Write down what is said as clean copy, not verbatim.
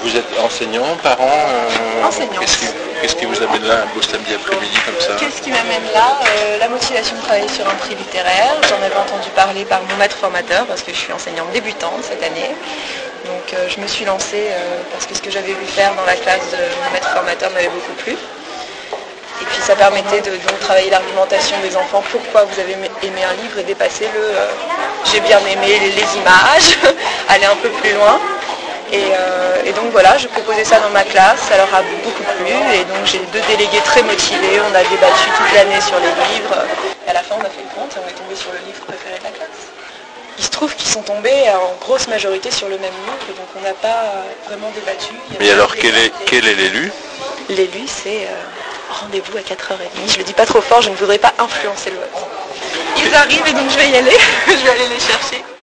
Vous êtes enseignant, parent Enseignante. Qu'est-ce qui vous amène là un beau samedi après-midi comme ça? Qu'est-ce qui m'amène là? La motivation de travailler sur un prix littéraire. J'en avais entendu parler par mon maître formateur parce que je suis enseignante débutante cette année. Donc je me suis lancée parce que ce que j'avais vu faire dans la classe de mon maître formateur m'avait beaucoup plu. Et puis ça permettait de donc travailler l'argumentation des enfants, pourquoi vous avez aimé un livre et dépasser j'ai bien aimé les images, aller un peu plus loin. Et donc voilà, je proposais ça dans ma classe, ça leur a beaucoup plu et donc j'ai 2 délégués très motivés, on a débattu toute l'année sur les livres. Et à la fin on a fait le compte et on est tombé sur le livre préféré de la classe. Il se trouve qu'ils sont tombés en grosse majorité sur le même livre, donc on n'a pas vraiment débattu. Mais alors quel est l'élu? L'élu c'est rendez-vous à 4h30, je le dis pas trop fort, je ne voudrais pas influencer le vote. Ils arrivent et donc je vais y aller, je vais aller les chercher.